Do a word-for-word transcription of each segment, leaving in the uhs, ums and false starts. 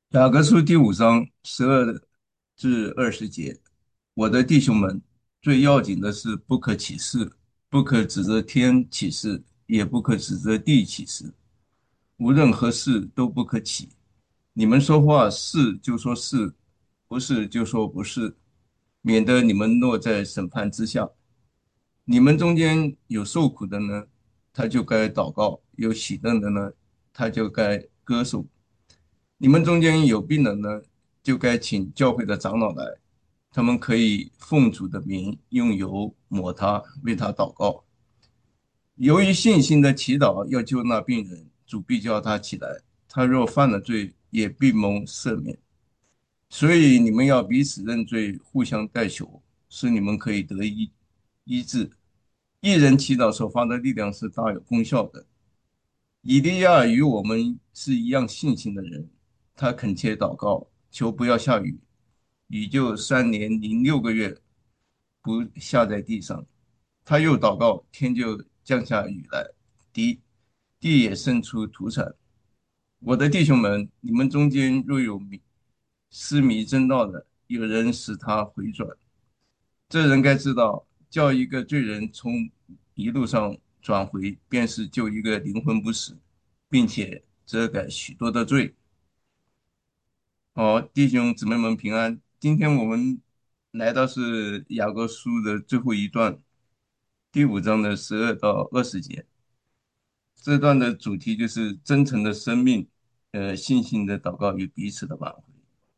雅各书第五章十二至二十节，我的弟兄们，最要紧的是不可起誓，不可指着天起誓，也不可指着地起誓，无论何事都不可起。你们说话是就说是，不是就说不是，免得你们落在审判之下。你们中间有受苦的呢，他就该祷告；有喜乐的呢，他就该歌颂。你们中间有病人呢，就该请教会的长老来，他们可以奉主的名用油抹他，为他祷告。由于信心的祈祷要救那病人，主必叫他起来。他若犯了罪，也必蒙赦免。所以你们要彼此认罪，互相代求，使你们可以得医医治。一人祈祷所发的力量是大有功效的。以利亚与我们是一样信心的人，他恳切祷告，求不要下雨，雨就三年零六个月不下在地上。他又祷告，天就降下雨来，地地也生出土产。我的弟兄们，你们中间若有迷失迷真道的，有人使他回转，这人该知道，叫一个罪人从一路上转回，便是救一个灵魂不死，并且遮盖许多的罪。好，弟兄姊妹们平安。今天我们来到是雅各书的最后一段，第五章的十二到二十节。这段的主题就是真诚的生命，呃，信心的祷告与彼此的挽回。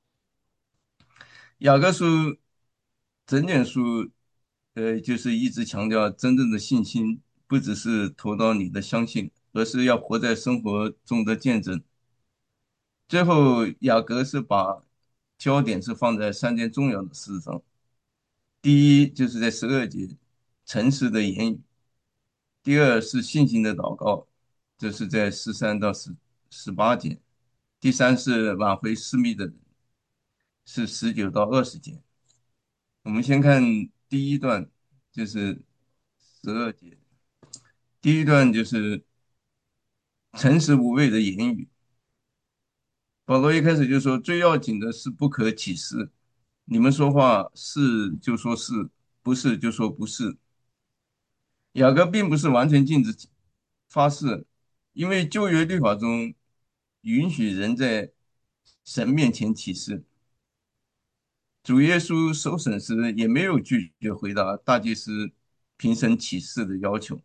雅各书整卷书，呃，就是一直强调真正的信心，不只是头脑里的相信，而是要活在生活中的见证。最后，雅各是把焦点是放在三件重要的事上。第一，就是在十二节，诚实的言语；第二是信心的祷告，这是在十三到十十八节；第三是挽回失密的人，是十九到二十节。我们先看第一段，就是十二节。第一段就是诚实无畏的言语。保罗一开始就说，最要紧的是不可起誓。你们说话是就说是，不是就说不是。雅各并不是完全禁止发誓，因为旧约律法中允许人在神面前起誓。主耶稣受审时也没有拒绝回答大祭司平生起誓的要求。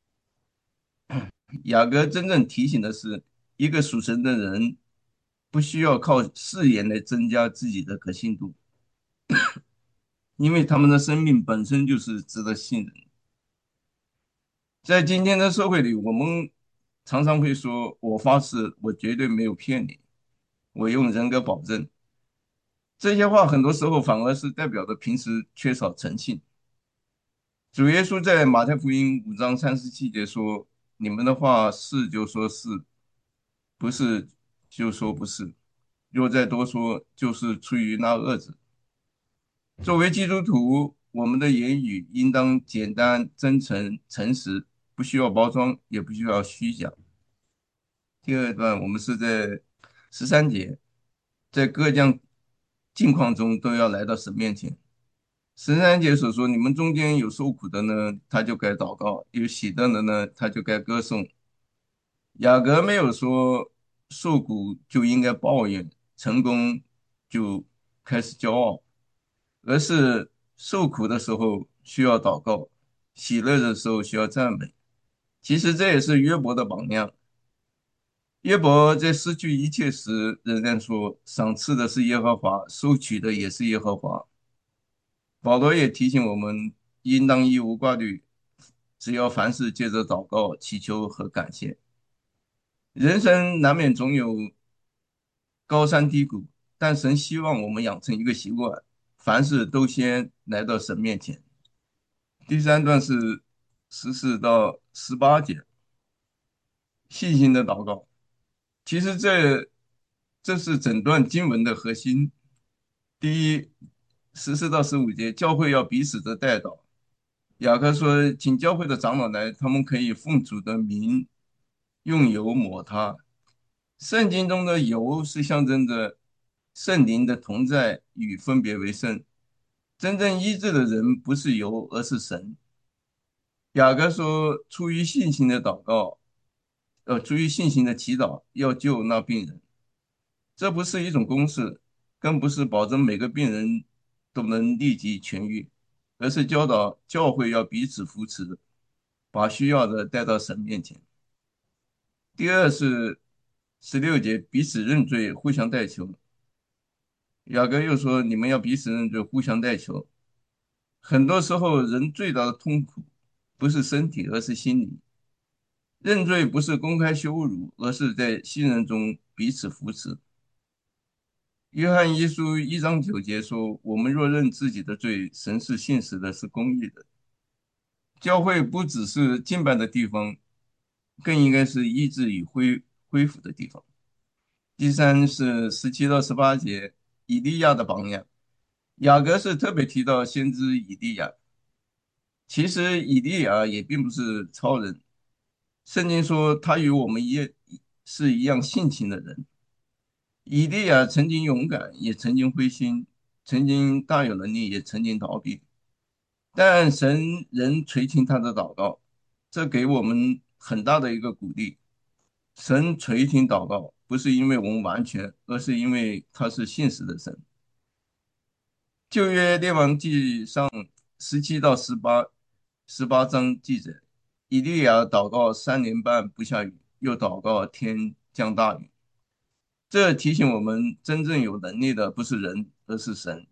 雅各真正提醒的是，一个属神的人不需要靠誓言来增加自己的可信度，因为他们的生命本身就是值得信任。在今天的社会里，我们常常会说：“我发誓，我绝对没有骗你，我用人格保证。”这些话很多时候反而是代表着平时缺少诚信。主耶稣在马太福音五章三十七节说：“你们的话是就说是，不是就说不是。若再多说，就是出于那恶者。”作为基督徒，我们的言语应当简单、真诚、诚实，不需要包装，也不需要虚假。第二段，我们是在十三节，在各样境况中都要来到神面前。十三节所说，你们中间有受苦的呢，他就该祷告；有喜乐的呢，他就该歌颂。雅各没有说受苦就应该抱怨，成功就开始骄傲，而是受苦的时候需要祷告，喜乐的时候需要赞美。其实这也是约伯的榜样。约伯在失去一切时，仍然说：“赏赐的是耶和华，收取的也是耶和华。”保罗也提醒我们，应当一无挂虑，只要凡事借着祷告、祈求和感谢。人生难免总有高山低谷，但神希望我们养成一个习惯，凡事都先来到神面前。第三段是十四到十八节，信心的祷告。其实这这是整段经文的核心。第一，十四到十五节，教会要彼此的代祷。雅各说，请教会的长老来，他们可以奉主的名用油抹他。圣经中的油是象征着圣灵的同在与分别为圣。真正医治的人不是油，而是神。雅各说，出于信心的祷告，呃，出于信心的祈祷，要救那病人。这不是一种公式，更不是保证每个病人都能立即痊愈，而是教导教会要彼此扶持，把需要的带到神面前。第二是十六节，彼此认罪，互相代求。雅各又说，你们要彼此认罪，互相代求。很多时候，人最大的痛苦不是身体，而是心理。认罪不是公开羞辱，而是在信任中彼此扶持。约翰一书一章九节说：“我们若认自己的罪，神是信实的，是公义的。”教会不只是敬拜的地方，更应该是医治与恢恢复的地方。第三是十七到十八节，以利亚的榜样。雅各是特别提到先知以利亚，其实以利亚也并不是超人。圣经说他与我们一是一样性情的人。以利亚曾经勇敢，也曾经灰心，曾经大有能力，也曾经逃避。但神仍垂听他的祷告，这给我们很大的一个鼓励。神垂听祷告，不是因为我们完全，而是因为他是信实的神。旧约列王记上十七到十八十八章记载，以利亚祷告三年半不下雨，又祷告天降大雨。这提醒我们，真正有能力的不是人，而是神。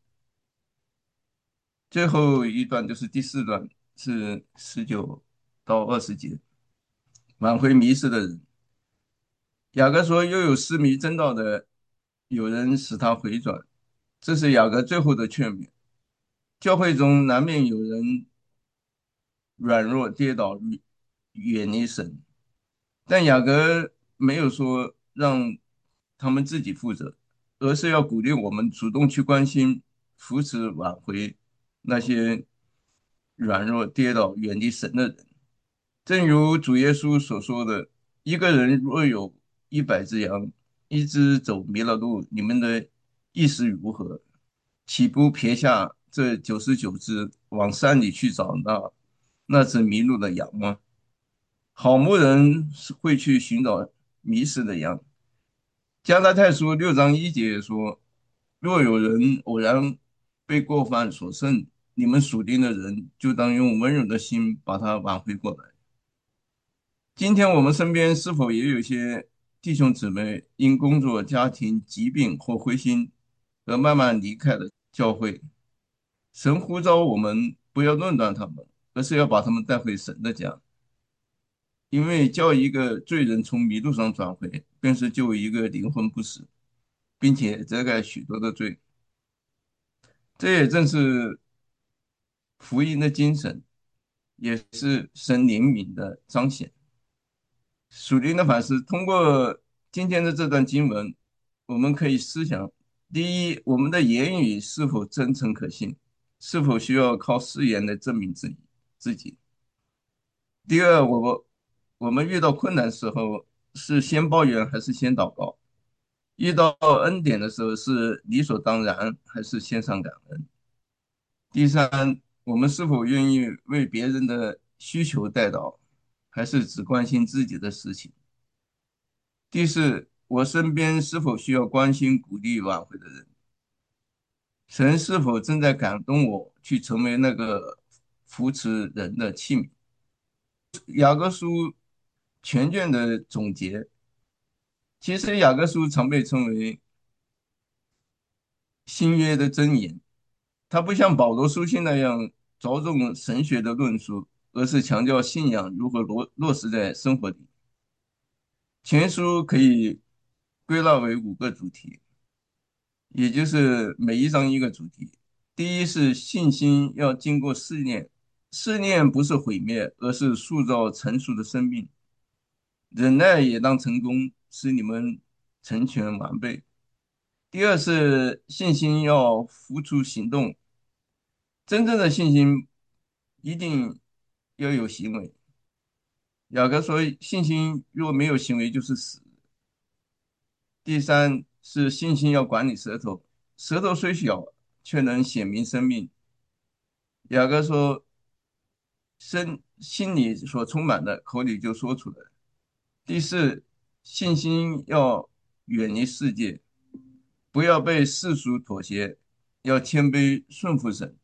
最后一段就是第四段，是十九到二十节，挽回迷失的人。雅各说，又有失迷真道的，有人使他回转，这是雅各最后的劝勉。教会中难免有人软弱跌倒，远离神，但雅各没有说让他们自己负责，而是要鼓励我们主动去关心、扶持、挽回那些软弱跌倒、远离神的人。正如主耶稣所说的：“一个人若有一百只羊，一只走迷了路，你们的意思如何？岂不撇下这九十九只，往山里去找那那只迷路的羊吗？好牧人是会去寻找迷失的羊。”加拉太书六章一节说：“若有人偶然被过犯所胜，你们属灵的人就当用温柔的心把他挽回过来。”今天我们身边是否也有一些弟兄姊妹因工作、家庭、疾病或灰心而慢慢离开了教会？神呼召我们不要论断他们，而是要把他们带回神的家，因为叫一个罪人从迷路上转回，便是救一个灵魂不死，并且遮盖许多的罪。这也正是福音的精神，也是神怜悯的彰显。属灵的反思，通过今天的这段经文，我们可以思想：第一，我们的言语是否真诚可信，是否需要靠誓言来证明自己自己；第二，我们我们遇到困难的时候，是先抱怨还是先祷告？遇到恩典的时候，是理所当然还是献上感恩？第三，我们是否愿意为别人的需求代祷，还是只关心自己的事情？第四，我身边是否需要关心、鼓励、挽回的人？神是否正在感动我去成为那个扶持人的器皿？雅各书全卷的总结，其实雅各书常被称为新约的箴言，它不像保罗书信那样着重神学的论述，而是强调信仰如何落落实在生活里。全书可以归纳为五个主题，也就是每一章一个主题。第一是信心要经过试炼，试炼不是毁灭，而是塑造成熟的生命。忍耐也当成功，使你们成全完备。第二是信心要付出行动，真正的信心一定要有行为。雅各说，信心若没有行为就是死。第三是信心要管理舌头，舌头虽小，却能显明生命。雅各说，身心里所充满的，口里就说出来。第四，信心要远离世界，不要被世俗妥协，要谦卑顺服神。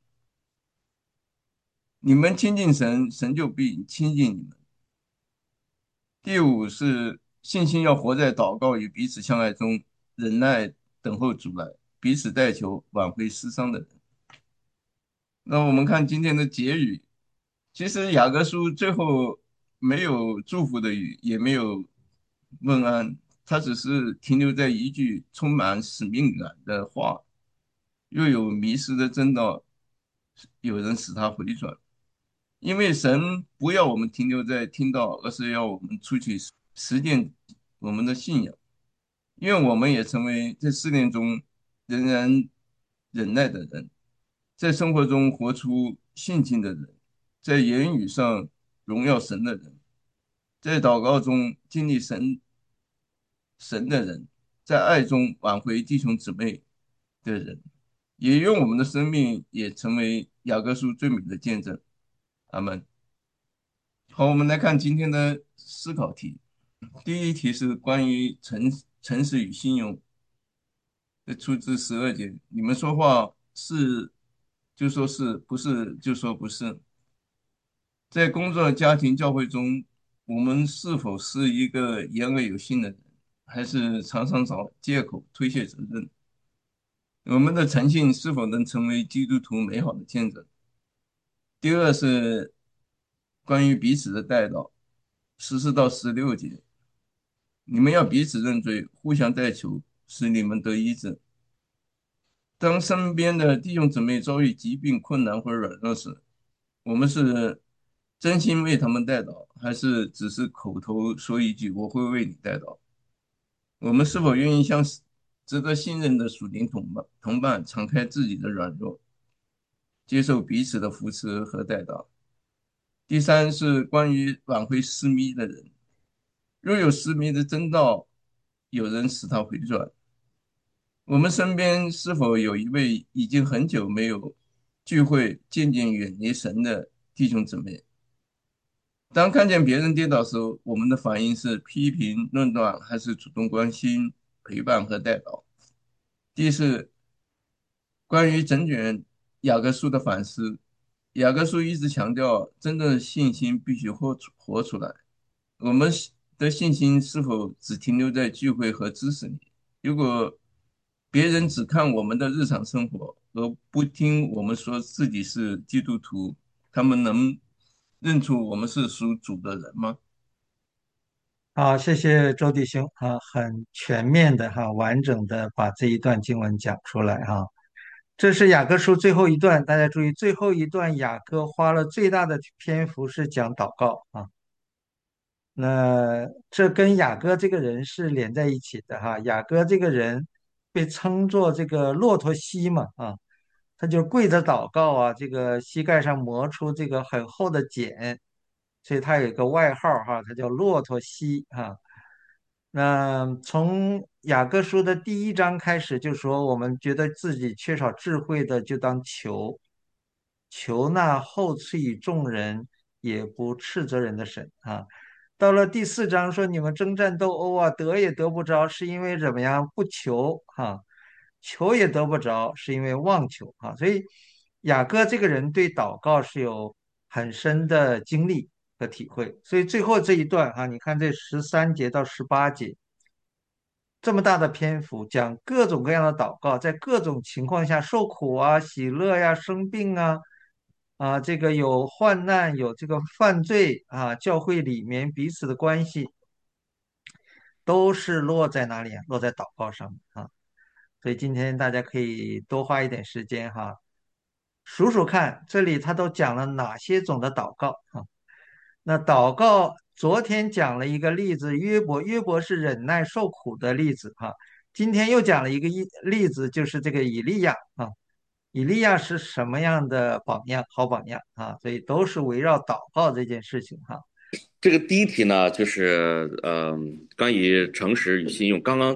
你们亲近神，神就必亲近你们。第五是信心要活在祷告与彼此相爱中，忍耐等候主来，彼此代求，挽回失丧的人。那我们看今天的结语，其实雅各书最后没有祝福的语，也没有问安，他只是停留在一句充满使命感的话，又有迷失的真道，有人使他回转。因为神不要我们停留在听到，而是要我们出去实践我们的信仰。因为我们也成为在试炼中仍然忍耐的人，在生活中活出信心的人，在言语上荣耀神的人，在祷告中经历神神的人，在爱中挽回弟兄姊妹的人，也用我们的生命也成为雅各书最美的见证。阿门。好，我们来看今天的思考题。第一题是关于诚诚实与信用，这出自十二节。你们说话是就说是，不是就说不是。在工作、家庭、教会中，我们是否是一个言而有信的人，还是常常找借口推卸责任？我们的诚信是否能成为基督徒美好的见证？第二是关于彼此的代祷，十四到十六节，你们要彼此认罪，互相代求，使你们得医治。当身边的弟兄姊妹遭遇疾病、困难或者软弱时，我们是真心为他们代祷，还是只是口头说一句"我会为你代祷"？我们是否愿意向值得信任的属灵同伴同伴敞开自己的软弱，接受彼此的扶持和代祷？第三是关于挽回失迷的人，若有失迷的征兆，有人使他回转。我们身边是否有一位已经很久没有聚会、渐渐远离神的弟兄姊妹？当看见别人跌倒时，我们的反应是批评、论断，还是主动关心、陪伴和带导？第四，关于整卷雅各书的反思，雅各书一直强调，真正的信心必须活出活出来。我们的信心是否只停留在聚会和知识里？如果别人只看我们的日常生活，而不听我们说自己是基督徒，他们能认出我们是属主的人吗？ 好，谢谢周弟兄啊，很全面的哈，完整的把这一段经文讲出来哈。这是雅各书最后一段，大家注意，最后一段雅各花了最大的篇幅是讲祷告啊。那这跟雅各这个人是连在一起的哈。雅各这个人被称作这个骆驼膝嘛啊，他就跪着祷告啊，这个膝盖上磨出这个很厚的茧，所以他有一个外号哈，他叫骆驼膝哈。那从雅各书的第一章开始就说，我们觉得自己缺少智慧的，就当求，求那厚赐与众人也不斥责人的神啊。到了第四章说，你们征战斗殴啊，得也得不着，是因为怎么样？不求哈、求也得不着，是因为妄求啊。所以雅各这个人对祷告是有很深的经历和体会。所以最后这一段哈、你看这十三节到十八节。这么大的篇幅讲各种各样的祷告，在各种情况下受苦啊、喜乐呀、生病啊，啊，这个有患难，有这个犯罪啊，教会里面彼此的关系都是落在哪里啊？落在祷告上面啊。所以今天大家可以多花一点时间哈，数数看这里他都讲了哪些种的祷告啊？那祷告昨天讲了一个例子，约伯，约伯是忍耐受苦的例子哈。今天又讲了一个一例子，就是这个以利亚啊。以利亚是什么样的榜样？好榜样啊，所以都是围绕祷告这件事情哈。 这个第一题呢，就是嗯、呃关于诚实与信用。刚刚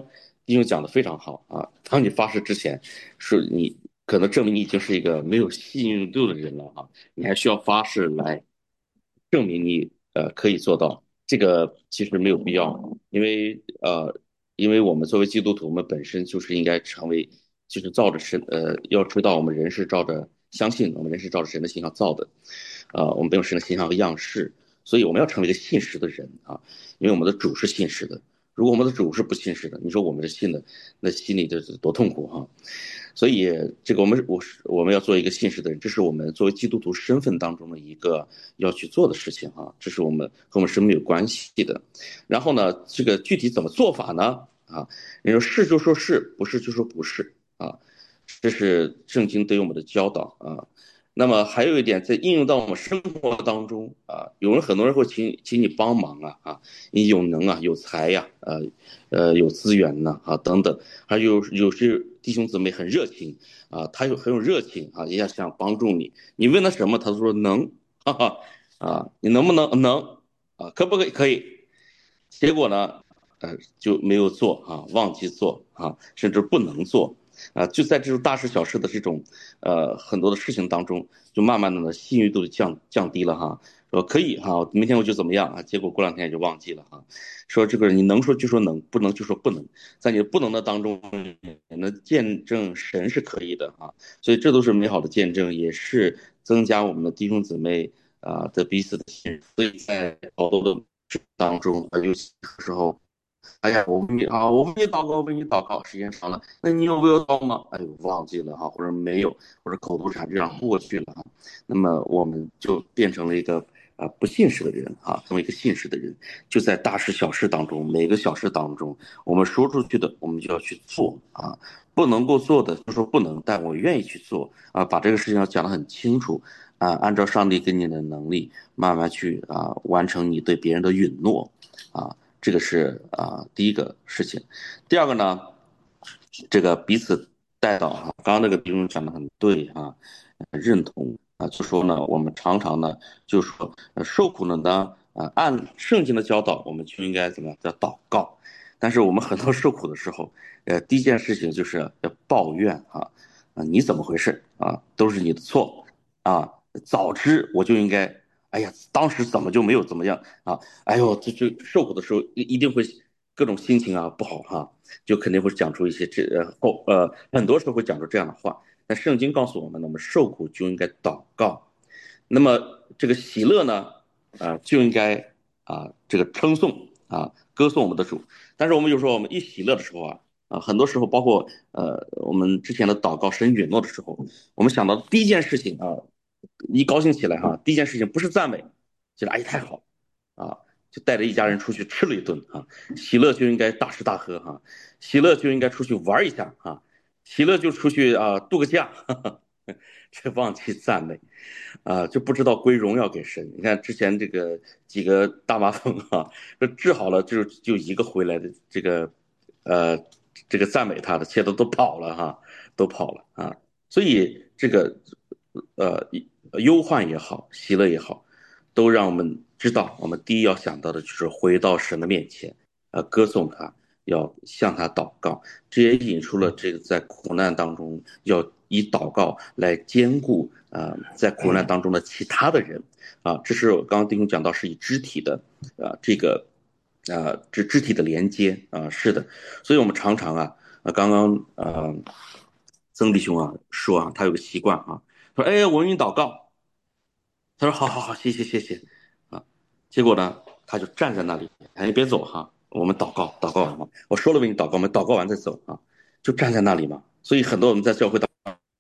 弟兄讲的非常好啊。当你发誓之前，是你可能证明你已经是一个没有信用度的人了啊，你还需要发誓来证明你呃可以做到。这个其实没有必要，因为呃，因为我们作为基督徒，我们本身就是应该成为，就是照着神呃，要知道我们人是照着相信我们人是照着神的形象造的，啊、呃我们没有神的形象和样式，所以我们要成为一个信实的人啊，因为我们的主是信实的。如果我们的主是不信实的，你说我们是信的，那心里就是多痛苦哈、啊。所以这个我们我是我们要做一个信实的人，这是我们作为基督徒身份当中的一个要去做的事情啊，这是我们和我们生命有关系的。然后呢，这个具体怎么做法呢？啊，你说是就说是，不是就说不是啊，这是圣经对于我们的教导啊。那么还有一点，在应用到我们生活当中啊，有人很多人会请请你帮忙啊啊，你有能啊，有才呀、啊，呃呃有资源呢 啊, 啊等等，还有有些弟兄姊妹很热情啊，他有很有热情啊，也想帮助你，你问他什么，他说能，哈哈啊，你能不能能啊，可不可以可以？结果呢，呃，就没有做啊，忘记做啊，甚至不能做啊，就在这种大事小事的这种呃很多的事情当中，就慢慢的呢信誉度就降降低了哈。说可以哈，明天我就怎么样啊？结果过两天就忘记了哈。说这个你能说就说能，不能就说不能，在你不能的当中，你能见证神是可以的啊。所以这都是美好的见证，也是增加我们的弟兄姊妹啊的彼此的信任。所以在好多的当中，啊，尤其有时候，哎呀，我为你啊，我为你祷告，我为你祷告，时间长了，那你有没有祷吗？哎呦，忘记了哈，或者没有，或者口头禅这样过去了哈，那么我们就变成了一个啊、呃不信实的人啊，成为一个信实的人，就在大事小事当中，每个小事当中，我们说出去的，我们就要去做啊，不能够做的就说不能，但我愿意去做啊，把这个事情要讲得很清楚啊，按照上帝给你的能力，慢慢去啊完成你对别人的允诺啊。这个是啊第一个事情。第二个呢，这个彼此带到啊，刚刚那个弟兄讲的很对啊，认同啊，就说呢，我们常常呢，就说呃受苦了呢，啊，按圣经的教导，我们就应该怎么样叫祷告。但是我们很多受苦的时候，呃，第一件事情就是要抱怨啊，啊，你怎么回事啊？都是你的错啊！早知我就应该，哎呀，当时怎么就没有怎么样啊？哎呦，这这受苦的时候一一定会各种心情啊不好哈、啊，就肯定会讲出一些这呃后呃很多时候会讲出这样的话。那圣经告诉我们，我们受苦就应该祷告。那么这个喜乐呢，啊、呃就应该啊、呃这个称颂啊歌颂我们的主。但是我们有时候我们一喜乐的时候啊啊很多时候包括呃我们之前的祷告神允诺的时候，我们想到第一件事情啊，一高兴起来哈、啊，第一件事情不是赞美，觉得哎太好啊，就带着一家人出去吃了一顿啊，喜乐就应该大吃大喝哈、啊，喜乐就应该出去玩一下啊，喜乐就出去啊度个假，哈哈，这忘记赞美。啊，就不知道归荣耀给神。你看之前这个几个大麻风啊，这治好了就就一个回来的，这个呃这个赞美他的，其他都跑了哈，都跑了啊。所以这个呃忧患也好，喜乐也好，都让我们知道，我们第一要想到的就是回到神的面前，呃，歌颂他，要向他祷告。这也引出了这个在苦难当中要以祷告来兼顾啊、呃，在苦难当中的其他的人啊，这是我刚刚弟兄讲到是以肢体的啊、呃、这个啊肢肢体的连接啊，是的，所以我们常常啊啊刚刚啊、呃、曾弟兄啊说啊他有个习惯啊，说哎我为你祷告，他说好好好谢谢谢谢啊，结果呢他就站在那里，哎你别走哈，我们祷告祷告完嘛，我说了为你祷告，我们祷告完再走啊，就站在那里嘛，所以很多我们在教会当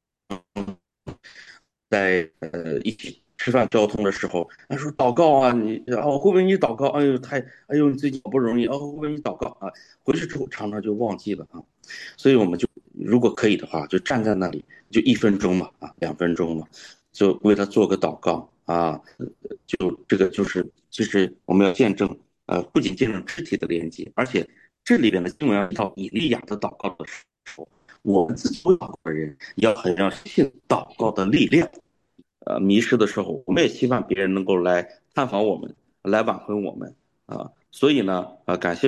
在呃一起吃饭交通的时候，他说祷告啊，你哦会为你祷告，哎呦太哎呦你最近好不容易哦会为你祷告啊，回去之后常常就忘记了啊，所以我们就如果可以的话，就站在那里就一分钟嘛啊两分钟嘛，就为他做个祷告啊，就这个就是其实我们要见证呃不仅见证肢体的连接，而且这里边的经文要提到以利亚的祷告的时候。我们自己不祷告的人，要很要信祷告的力量。呃，迷失的时候，我们也希望别人能够来探访我们，来挽回我们啊。所以呢，啊，感谢主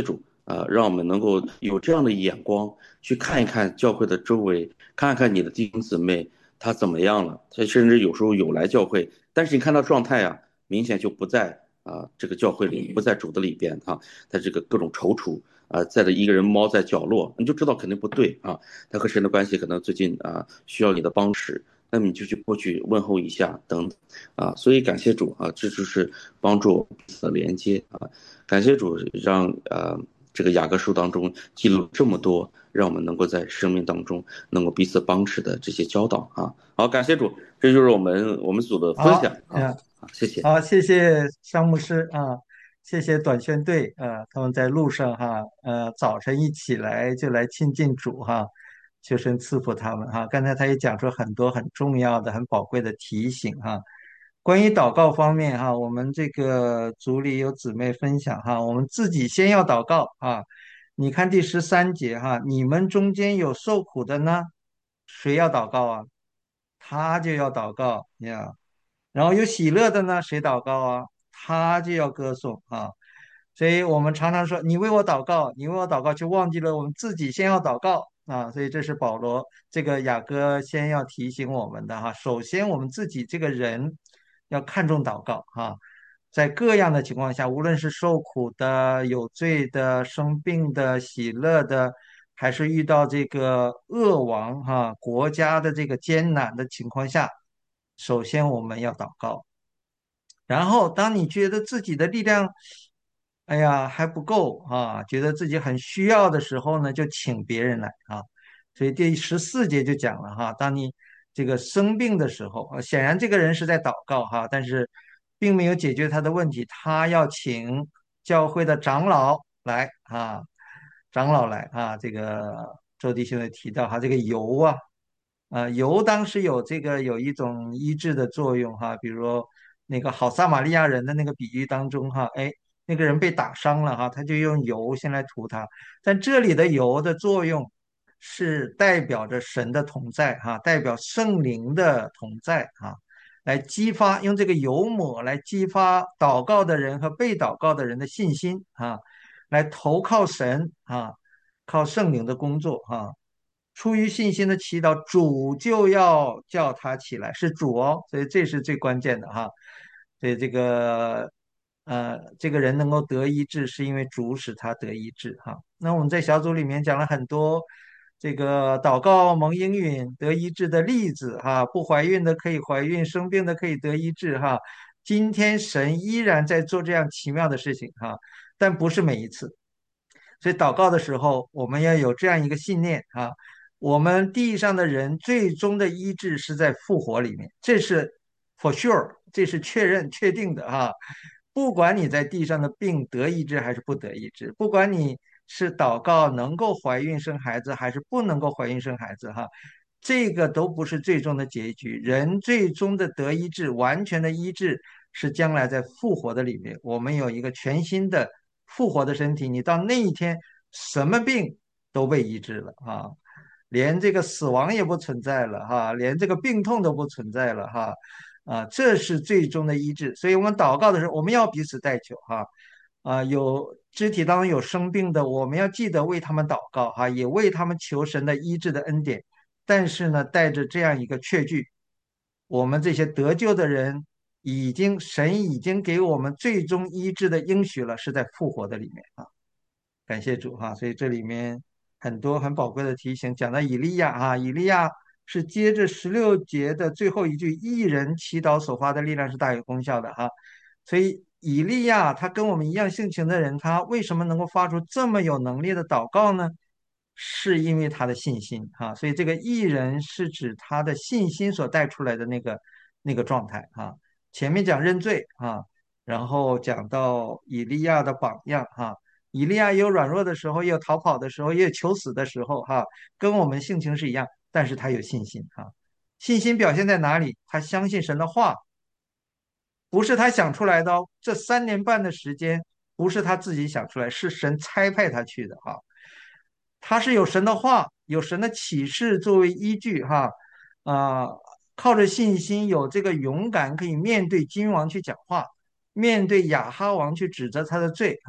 呃，让我们能够有这样的眼光去看一看教会的周围，看看你的弟兄姊妹他怎么样了。他甚至有时候有来教会，但是你看他状态啊，明显就不在啊、这个教会里，不在主的里边哈、他这个各种踌躇啊、在这一个人猫在角落，你就知道肯定不对啊。他和神的关系可能最近啊、需要你的帮持，那么你就去过去问候一下等等啊。所以感谢主啊，这就是帮助彼此的连接啊。感谢主让呃这个雅各书当中记录这么多，让我们能够在生命当中能够彼此帮持的这些教导啊。好，感谢主，这就是我们我们组的分享好， 啊。 嗯， 好，谢谢。 好，谢谢商牧师啊，谢谢短宣队啊，他们在路上哈，呃，早晨一起来就来亲近主哈，求神赐福他们哈。刚才他也讲出很多很重要的、很宝贵的提醒哈。关于祷告方面哈，我们这个组里有姊妹分享哈，我们自己先要祷告啊。你看第十三节哈，你们中间有受苦的呢，谁要祷告啊？他就要祷告呀。然后有喜乐的呢，谁祷告啊？他就要歌颂啊。所以我们常常说，你为我祷告，你为我祷告，就忘记了我们自己先要祷告啊。所以这是保罗这个雅各先要提醒我们的哈。首先，我们自己这个人要看重祷告哈，在各样的情况下，无论是受苦的、有罪的、生病的、喜乐的，还是遇到这个恶王哈国家的这个艰难的情况下，首先我们要祷告。然后，当你觉得自己的力量，哎呀还不够啊，觉得自己很需要的时候呢，就请别人来啊。所以第十四节就讲了哈，当你这个生病的时候，呃显然这个人是在祷告哈，但是并没有解决他的问题，他要请教会的长老来啊，长老来啊。这个周弟兄也提到哈，这个油啊。啊，油当时有这个有一种医治的作用哈，比如说那个好撒玛利亚人的那个比喻当中哈，哎，那个人被打伤了哈，他就用油先来涂他，但这里的油的作用是代表着神的同在哈，代表圣灵的同在哈，来激发用这个油抹来激发祷告的人和被祷告的人的信心啊，来投靠神啊，靠圣灵的工作哈。出于信心的祈祷，主就要叫他起来，是主哦，所以这是最关键的哈。所以这个呃，这个人能够得医治，是因为主使他得医治哈。那我们在小组里面讲了很多这个祷告蒙应允得医治的例子哈，不怀孕的可以怀孕，生病的可以得医治哈。今天神依然在做这样奇妙的事情哈，但不是每一次。所以祷告的时候，我们要有这样一个信念啊，我们地上的人最终的医治是在复活里面，这是 for sure，这是确认确定的啊。不管你在地上的病得医治还是不得医治，不管你是祷告能够怀孕生孩子还是不能够怀孕生孩子哈，这个都不是最终的结局。人最终的得医治，完全的医治是将来在复活的里面，我们有一个全新的复活的身体，你到那一天，什么病都被医治了啊，连这个死亡也不存在了哈，连这个病痛都不存在了哈，啊，这是最终的医治。所以我们祷告的时候，我们要彼此代求哈，啊，有肢体当中有生病的，我们要记得为他们祷告哈，也为他们求神的医治的恩典。但是呢，带着这样一个确据，我们这些得救的人，已经神已经给我们最终医治的应许了，是在复活的里面啊。感谢主哈，所以这里面很多很宝贵的提醒，讲到以利亚哈，以利亚是接着十六节的最后一句，一人祈祷所发的力量是大有功效的哈。所以以利亚他跟我们一样性情的人，他为什么能够发出这么有能力的祷告呢？是因为他的信心哈，所以这个艺人是指他的信心所带出来的那个那个状态哈。前面讲认罪啊，然后讲到以利亚的榜样哈，以利亚也有软弱的时候，也有逃跑的时候，也有求死的时候哈，跟我们性情是一样，但是他有信心哈。信心表现在哪里？他相信神的话，不是他想出来的哦。这三年半的时间，不是他自己想出来，是神差派他去的哈。他是有神的话，有神的启示作为依据哈，啊、靠着信心有这个勇敢，可以面对君王去讲话，面对亚哈王去指责他的罪哈。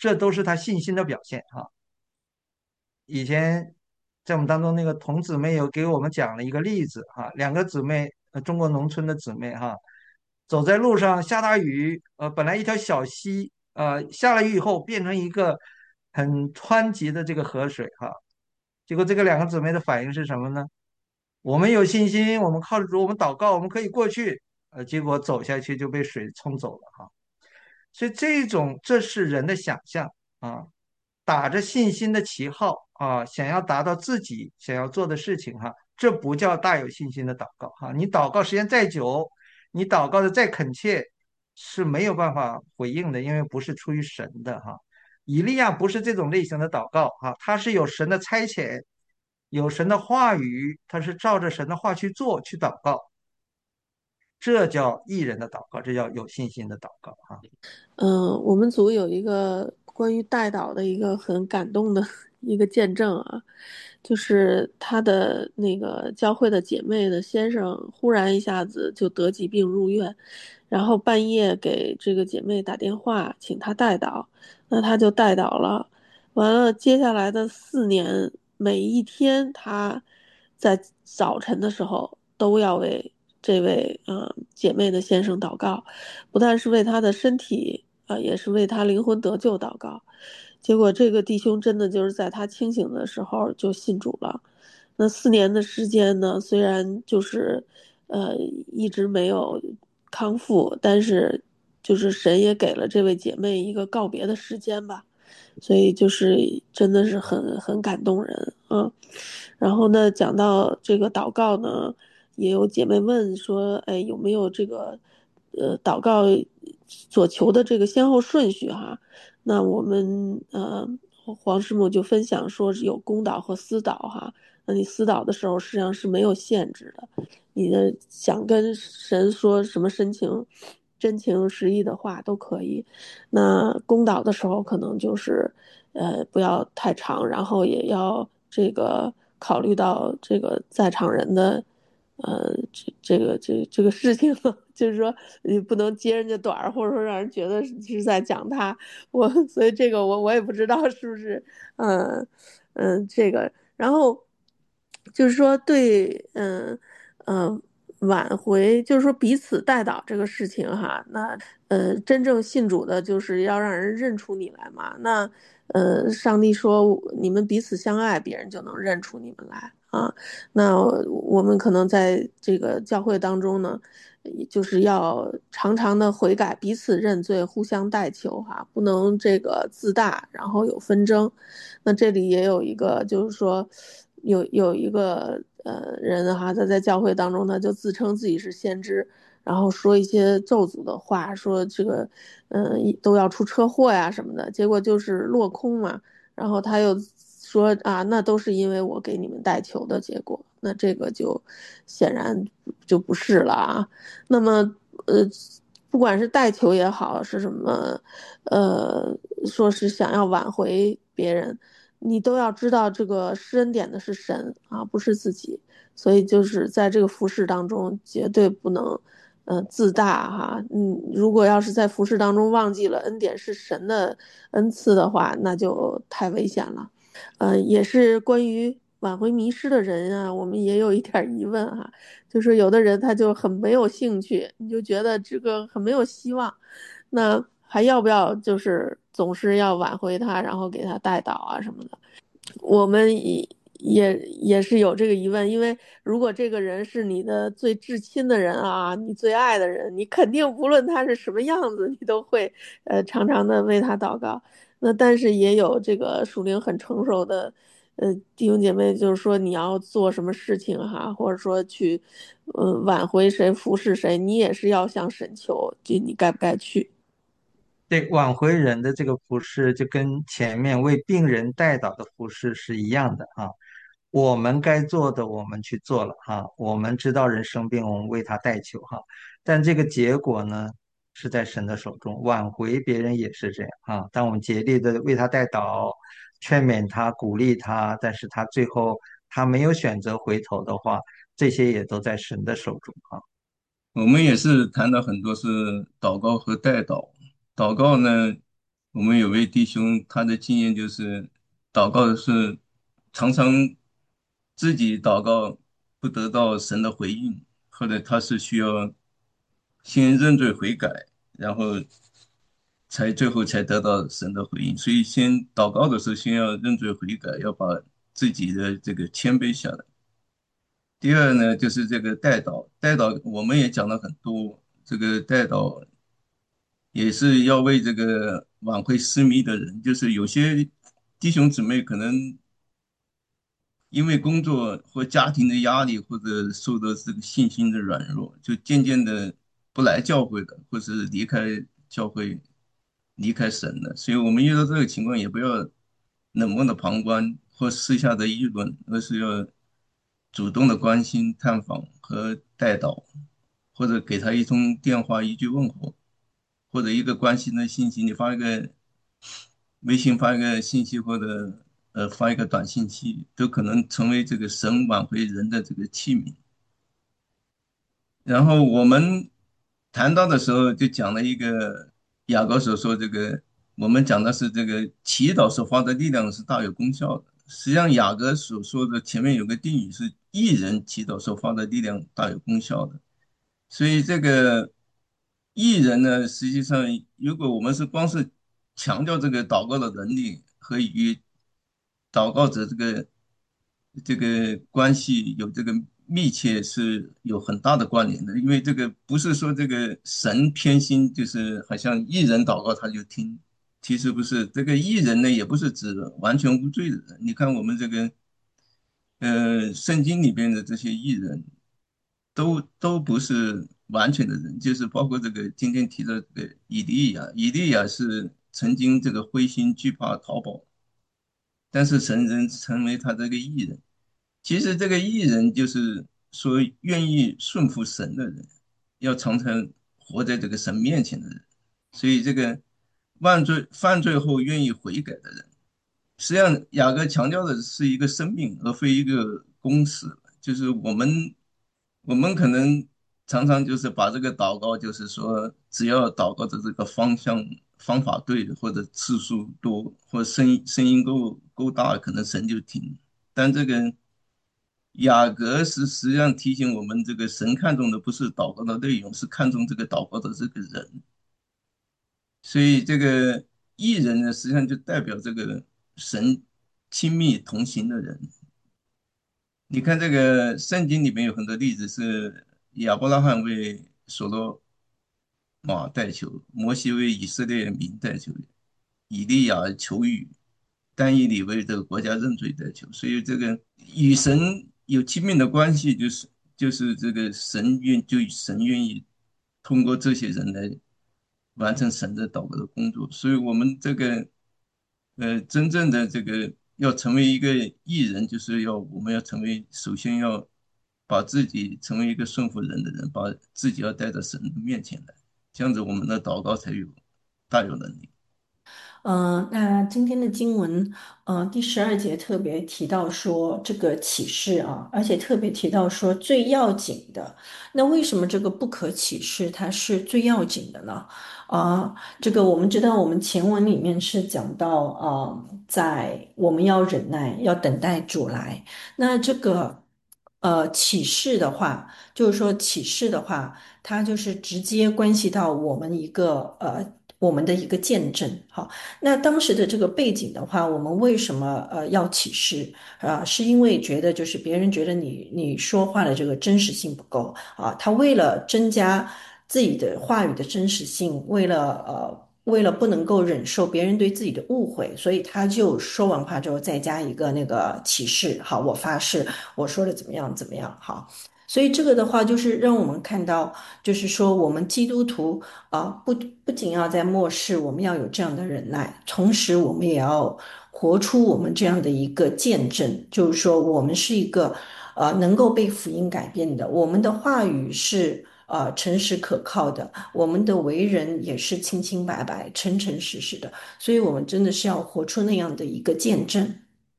这都是他信心的表现啊。以前在我们当中，那个童姊妹有给我们讲了一个例子哈，两个姊妹，呃，中国农村的姊妹哈，走在路上下大雨，呃，本来一条小溪，呃，下了雨以后变成一个很湍急的这个河水哈，结果这个两个姊妹的反应是什么呢？我们有信心，我们靠着主，我们祷告，我们可以过去，呃，结果走下去就被水冲走了哈。所以这种这是人的想象啊，打着信心的旗号啊，想要达到自己想要做的事情哈，这不叫大有信心的祷告哈。你祷告时间再久，你祷告的再恳切，是没有办法回应的，因为不是出于神的哈。以利亚不是这种类型的祷告哈，他是有神的差遣，有神的话语，他是照着神的话去做去祷告，这叫艺人的祷告，这叫有信心的祷告哈。 嗯，我们组有一个关于代祷的一个很感动的一个见证啊，就是他的那个教会的姐妹的先生忽然一下子就得疾病入院，然后半夜给这个姐妹打电话请她代祷，那他就代祷了。完了，接下来的四年，每一天他在早晨的时候都要为这位呃姐妹的先生祷告，不但是为他的身体啊、呃也是为他灵魂得救祷告。结果这个弟兄真的就是在他清醒的时候就信主了。那四年的时间呢，虽然就是呃一直没有康复，但是就是神也给了这位姐妹一个告别的时间吧。所以就是真的是很很感动人啊。然后呢，讲到这个祷告呢，也有姐妹问说，哎，有没有这个呃祷告所求的这个先后顺序哈？那我们呃黄师母就分享说是有公祷和私祷哈。那你私祷的时候实际上是没有限制的，你的想跟神说什么深情、真情实意的话都可以。那公祷的时候可能就是，呃，不要太长，然后也要这个考虑到这个在场人的，呃，这这个这这个事情，就是说你不能揭人家短儿，或者说让人觉得是在讲他。我所以这个我我也不知道是不是，嗯嗯，这个，然后就是说对，嗯嗯。挽回，就是说彼此代祷这个事情哈，那呃，真正信主的就是要让人认出你来嘛。那呃，上帝说你们彼此相爱，别人就能认出你们来啊。那我们可能在这个教会当中呢，就是要常常的悔改，彼此认罪，互相代求哈，不能这个自大，然后有纷争。那这里也有一个，就是说有有一个呃人哈，他在教会当中，他就自称自己是先知。然后说一些咒诅的话，说这个，嗯，都要出车祸呀什么的，结果就是落空嘛。然后他又说啊，那都是因为我给你们带球的结果，那这个就显然就不是了啊。那么，呃，不管是带球也好，是什么，呃，说是想要挽回别人，你都要知道这个施恩典的是神啊，不是自己。所以就是在这个服饰当中，绝对不能。呃，自大哈，嗯，如果要是在服饰当中忘记了恩典是神的恩赐的话，那就太危险了。呃，也是关于挽回迷失的人啊，我们也有一点疑问哈，就是有的人他就很没有兴趣，你就觉得这个很没有希望，那还要不要就是总是要挽回他，然后给他带导啊什么的？我们也也也是有这个疑问，因为如果这个人是你的最至亲的人啊，你最爱的人，你肯定无论他是什么样子，你都会呃常常的为他祷告。那但是也有这个属灵很成熟的呃弟兄姐妹，就是说你要做什么事情哈，或者说去呃挽回谁、服侍谁，你也是要向神求，就你该不该去。 对，挽回人的这个服饰，就跟前面为病人代祷的服饰是一样的啊。我们该做的，我们去做了哈。我们知道人生病，我们为他代求哈。但这个结果呢，是在神的手中。挽回别人也是这样啊。当我们竭力的为他代祷，劝勉他、鼓励他，但是他最后他没有选择回头的话，这些也都在神的手中啊。 我们也是谈到很多是祷告和代祷。祷告呢， 我们有位弟兄，他的经验就是祷告的是常常自己祷告不得到神的回应，或者他是需要先认罪悔改，然后才最后才得到神的回应。所以先祷告的时候，先要认罪悔改，要把自己的这个谦卑下来。第二呢，就是这个代祷，代祷我们也讲了很多，这个代祷也是要为这个挽回失迷的人，就是有些弟兄姊妹可能因为工作或家庭的压力，或者受到这个信心的软弱，就渐渐的不来教会了，或是离开教会，离开神了。所以我们遇到这个情况，也不要冷漠的旁观或私下的议论，而是要主动的关心、探访和带导，或者给他一通电话、一句问候，或者一个关心的信息，你发一个微信发一个信息，或者呃发一个短信息，都可能成为这个神挽回人的这个器皿。然后我们谈到的时候，就讲了一个雅各所说这个，我们讲的是这个祈祷所发的力量是大有功效的。实际上，雅各所说的前面有个定语是一人祈祷所发的力量大有功效的。所以这个艺人呢，实际上如果我们是光是强调这个祷告的能力和与祷告者这个这个关系有这个密切是有很大的关联的，因为这个不是说这个神偏心，就是好像艺人祷告他就听，其实不是，这个艺人呢也不是指完全无罪的人。你看我们这个呃圣经里边的这些艺人。都都不是完全的人，就是包括这个今天提的这个以利亚，以利亚是曾经这个灰心惧怕逃跑，但是神人成为他这个艺人。其实这个艺人就是说愿意顺服神的人，要常常活在这个神面前的人。所以这个犯罪犯罪后愿意悔改的人，实际上雅各强调的是一个生命，而非一个公式。就是我们我们可能常常就是把这个祷告，就是说只要祷告的这个方向方法对，或者次数多，或者声音声音够够大，可能神就听。但这个雅各是实际上提醒我们，这个神看重的不是祷告的内容，是看重这个祷告的这个人。所以这个艺人呢，实际上就代表这个神亲密同行的人。你看这个圣经里面有很多例子是亚伯拉罕为所罗马代求，摩西为以色列民代求，以利亚求雨，但以理为这个国家认罪代求。所以这个与神有亲密的关系，就是就是这个神愿就神愿意通过这些人来完成神的祷告的工作。所以我们这个呃真正的这个要成为一个艺人，就是要我们要成为首先要把自己成为一个顺服人的人，把自己要带到神的面前来，这样子我们的祷告才有大有能力。 嗯，那今天的经文，呃，第十二节特别提到说这个启示啊，而且特别提到说最要紧的。那为什么这个不可启示它是最要紧的呢？啊、这个我们知道，我们前文里面是讲到啊、在我们要忍耐，要等待主来。那这个呃启示的话，就是说启示的话，它就是直接关系到我们一个呃我们的一个见证。好。那当时的这个背景的话，我们为什么呃要起誓啊？是因为觉得就是别人觉得你你说话的这个真实性不够啊，他为了增加自己的话语的真实性，为了呃为了不能够忍受别人对自己的误会，所以他就说完话之后再加一个那个起誓，好，我发誓我说的怎么样怎么样，好。所以这个的话，就是让我们看到，就是说我们基督徒啊，不不仅要在末世，我们要有这样的忍耐，同时我们也要活出我们这样的一个见证，就是说我们是一个呃能够被福音改变的，我们的话语是呃诚实可靠的，我们的为人也是清清白白、诚诚实实的，所以我们真的是要活出那样的一个见证。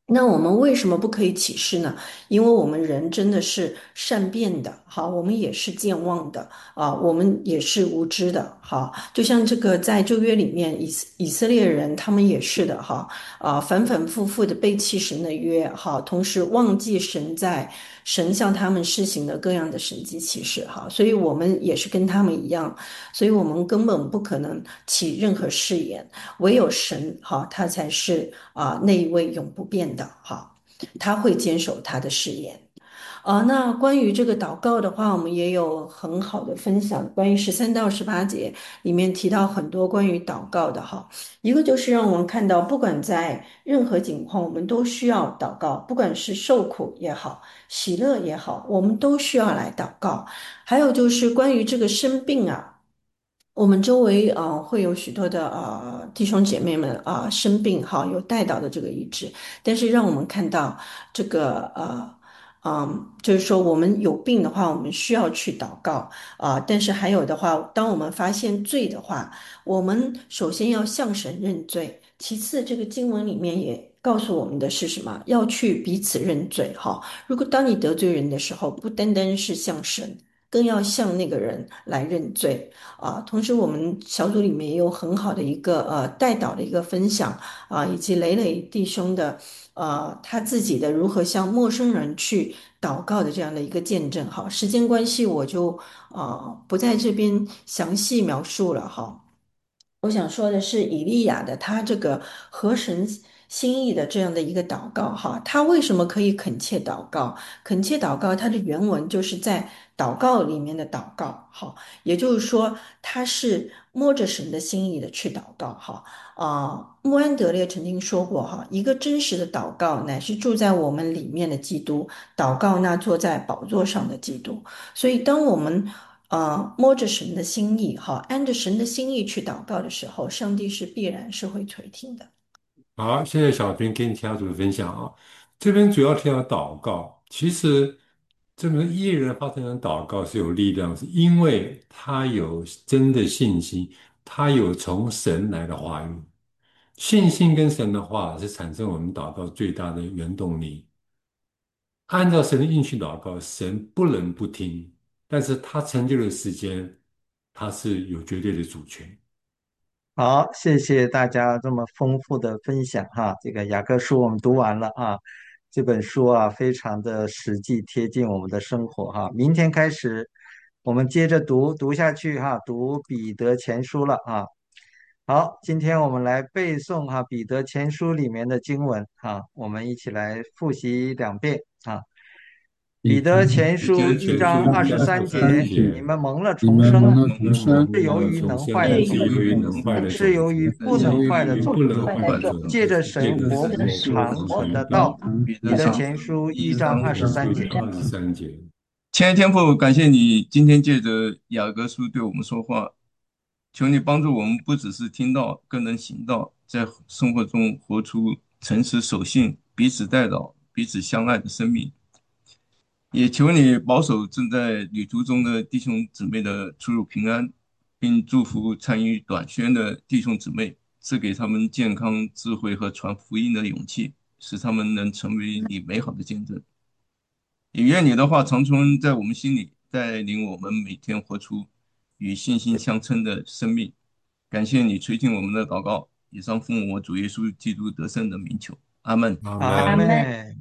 那我们为什么不可以起誓呢？因为我们人真的是善变的，好，我们也是健忘的啊，我们也是无知的，好，就像这个在旧约里面，以色以色列人他们也是的，哈，啊，反反复复的背弃神的约，哈，同时忘记神在神向他们施行的各样的神迹奇事，哈，所以我们也是跟他们一样，所以我们根本不可能起任何誓言。唯有神哈，他才是啊、那一位永不变的哈，他会坚守他的誓言。啊、那关于这个祷告的话，我们也有很好的分享。关于十三到十八节里面提到很多关于祷告的哈，一个就是让我们看到，不管在任何境况，我们都需要祷告，不管是受苦也好，喜乐也好，我们都需要来祷告。还有就是关于这个生病啊。我们周围呃会有许多的呃弟兄姐妹们啊、呃生病哈，有带导的这个医治，但是让我们看到这个呃嗯，就是说我们有病的话，我们需要去祷告啊、但是还有的话，当我们发现罪的话，我们首先要向神认罪，其次这个经文里面也告诉我们的是什么？要去彼此认罪哈。如果当你得罪人的时候，不单单是向神。更要向那个人来认罪，啊，同时我们小组里面也有很好的一个呃带导的一个分享啊，以及磊磊弟兄的呃他自己的如何向陌生人去祷告的这样的一个见证。哈，时间关系我就呃不在这边详细描述了哈。我想说的是，以利亚的他这个合神心意的这样的一个祷告，哈，他为什么可以恳切祷告？恳切祷告，它的原文就是在祷告里面的祷告，哈，也就是说，他是摸着神的心意的去祷告，哈。啊、穆安德烈曾经说过，哈，一个真实的祷告乃是住在我们里面的基督，祷告那坐在宝座上的基督。所以，当我们呃，摸着神的心意，哈，按着神的心意去祷告的时候，上帝是必然是会垂听的。 好，谢谢小兵给你其他组的分享啊。这边主要提到祷告，其实这个艺人发生的祷告是有力量，是因为他有真的信心，他有从神来的话语。信心跟神的话是产生我们祷告最大的原动力。按照神的应许祷告，神不能不听，但是他成就的时间，他是有绝对的主权。 好，谢谢大家这么丰富的分享哈。这个雅各书我们读完了啊，这本书啊非常的实际贴近我们的生活哈。明天开始我们接着读读下去哈，读彼得前书了啊。好，今天我们来背诵哈彼得前书里面的经文哈，我们一起来复习两遍啊。彼得前也就书一是全书章二十一章二十三节， 三节， 你们蒙了你重生， 们蒙了蒙重生， 是由蒙了于能重生， 坏的种子， 是由于能坏的不是由种子， 于不能坏的与种子。 不能坏的种子， 借着借着神活神泼常活存的常道， 常彼得上彼得前书一一章章二二十三节。 二十三节。 亲爱的天父，感谢你今天借着雅各书对我们说话，求你帮助我们，不只是听到，更能行道，在生活中活出诚实守信、彼此代祷、彼此相爱的生命。也求你保守正在旅途中的弟兄姊妹的出入平安，并祝福参与短宣的弟兄姊妹，赐给他们健康、智慧和传福音的勇气，使他们能成为你美好的见证。也愿你的话常存在我们心里，带领我们每天活出与信心相称的生命。感谢你垂听我们的祷告，以上奉我主耶稣基督得胜的名求，阿门。 阿阿门。 妹。